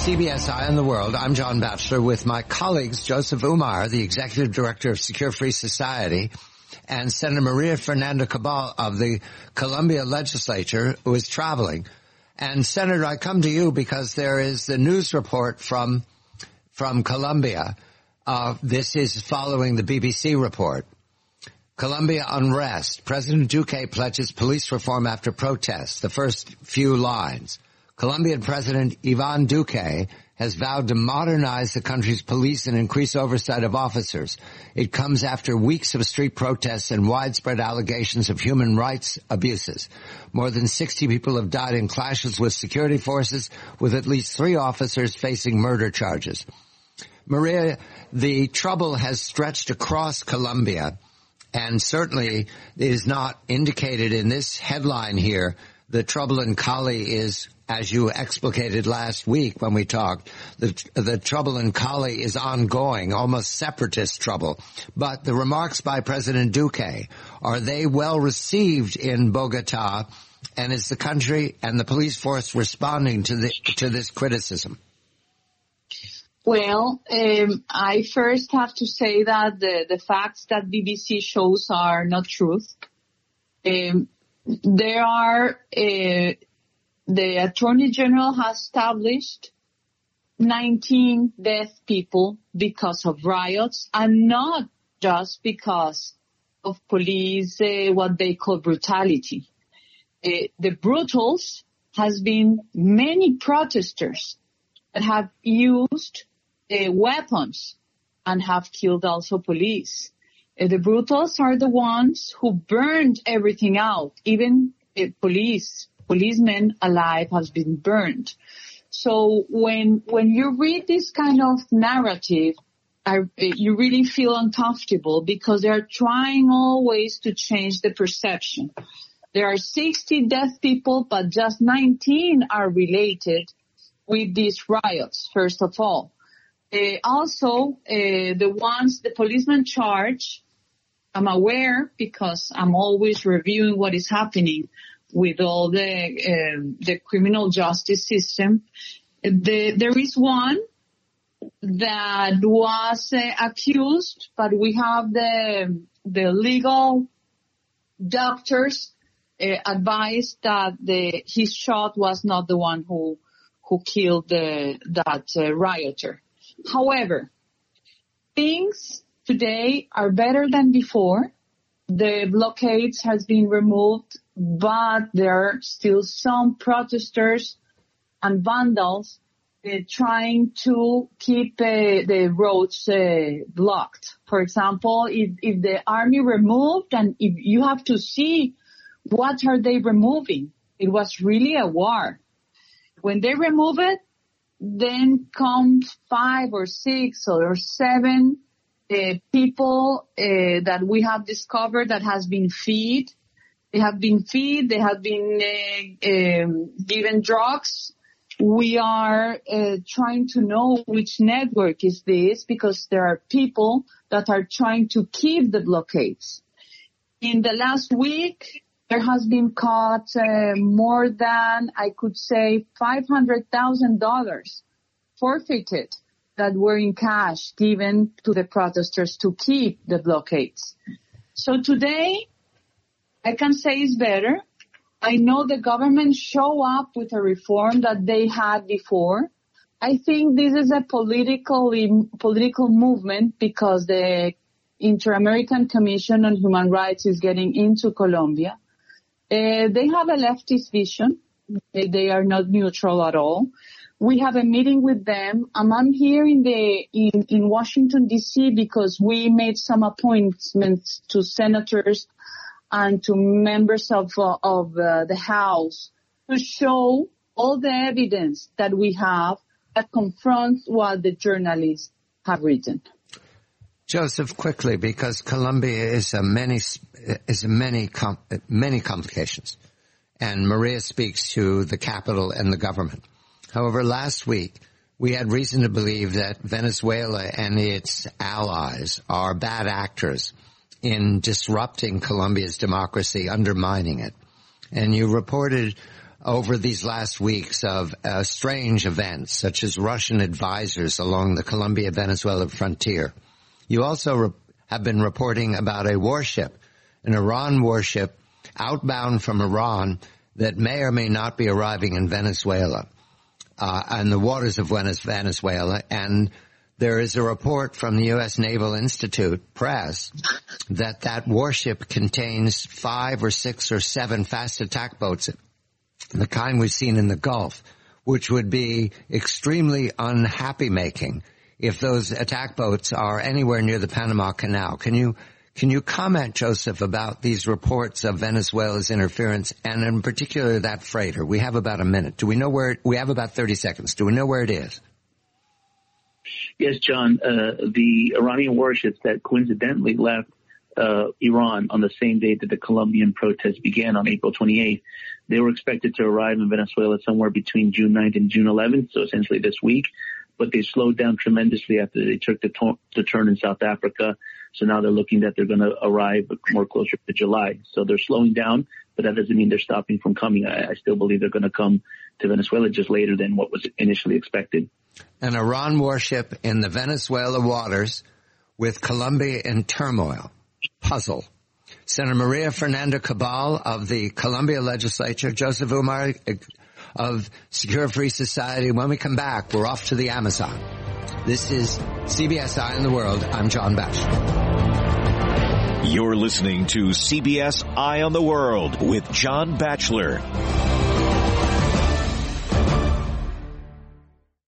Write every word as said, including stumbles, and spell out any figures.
C B S Eye on the World. I'm John Batchelor with my colleagues Joseph Umar, the Executive Director of Secure Free Society, and Senator Maria Fernanda Cabal of the Colombia Legislature, who is traveling. And Senator, I come to you because there is the news report from from Colombia. Uh, this is following the B B C report. Colombia unrest. President Duque pledges police reform after protests. The first few lines. Colombian President Ivan Duque has vowed to modernize the country's police and increase oversight of officers. It comes after weeks of street protests and widespread allegations of human rights abuses. More than sixty people have died in clashes with security forces, with at least three officers facing murder charges. Maria, the trouble has stretched across Colombia, and certainly it is not indicated in this headline here. The trouble in Cali is, as you explicated last week when we talked, the, the trouble in Cali is ongoing, almost separatist trouble. But the remarks by President Duque, are they well received in Bogota? And is the country and the police force responding to the, to this criticism? Well, um, I first have to say that the, the facts that B B C shows are not truth. Um, there are... Uh, The Attorney General has established nineteen dead people because of riots, and not just because of police, uh, what they call brutality. Uh, the brutals has been many protesters that have used uh, weapons and have killed also police. Uh, the brutals are the ones who burned everything out, even uh, police. Policemen alive has been burned. So when when you read this kind of narrative, I, you really feel uncomfortable because they are trying always to change the perception. There are sixty dead people, but just nineteen are related with these riots, first of all. Uh, also, uh, the ones the policemen charge, I'm aware because I'm always reviewing what is happening with all the uh, the criminal justice system. The, there is one that was uh, accused, but we have the the legal doctors uh, advised that the his shot was not the one who who killed the, that uh, rioter. However, things today are better than before. The blockades has been removed, but there are still some protesters and vandals uh, trying to keep uh, the roads uh, blocked. For example, if, if the army removed, and if you have to see what are they removing, it was really a war. When they remove it, then comes five or six or seven Uh, people uh, that we have discovered that has been fed. They have been fed. They have been uh, um, given drugs. We are uh, trying to know which network is this, because there are people that are trying to keep the blockades. In the last week, there has been caught uh, more than, I could say, five hundred thousand dollars forfeited that were in cash given to the protesters to keep the blockades. So today, I can say it's better. I know the government show up with a reform that they had before. I think this is a political, political movement because the Inter-American Commission on Human Rights is getting into Colombia. Uh, they have a leftist vision. They, they are not neutral at all. We have a meeting with them. And I'm here in the in, in Washington, D C because we made some appointments to senators and to members of uh, of uh, the House to show all the evidence that we have that confronts what the journalists have written. Joseph, quickly, because Colombia is a many is a many com- many complications, and Maria speaks to the capital and the government. However, last week we had reason to believe that Venezuela and its allies are bad actors in disrupting Colombia's democracy, undermining it. And you reported over these last weeks of uh, strange events, such as Russian advisors along the Colombia-Venezuela frontier. You also re- have been reporting about a warship, an Iran warship, outbound from Iran that may or may not be arriving in Venezuela, uh, and the waters of Venezuela. And there is a report from the U S Naval Institute Press that that warship contains five or six or seven fast attack boats, the kind we've seen in the Gulf, which would be extremely unhappy making if those attack boats are anywhere near the Panama Canal. Can you Can you comment, Joseph, about these reports of Venezuela's interference, and in particular that freighter? We have about a minute. Do we know where it, we have about thirty seconds. Do we know where it is? Yes, John. Uh, the Iranian warships that coincidentally left uh, Iran on the same day that the Colombian protests began on April twenty-eighth, they were expected to arrive in Venezuela somewhere between June ninth and June eleventh, so essentially this week. But they slowed down tremendously after they took the, to- the turn in South Africa. So now they're looking that they're going to arrive more closer to July. So they're slowing down, but that doesn't mean they're stopping from coming. I, I still believe they're going to come to Venezuela just later than what was initially expected. An Iran warship in the Venezuela waters with Colombia in turmoil. Puzzle. Senator Maria Fernanda Cabal of the Colombia legislature, Joseph Umar of Secure Free Society. When we come back, we're off to the Amazon. This is C B S Eye on the World. I'm John Batchelor. You're listening to C B S Eye on the World with John Batchelor.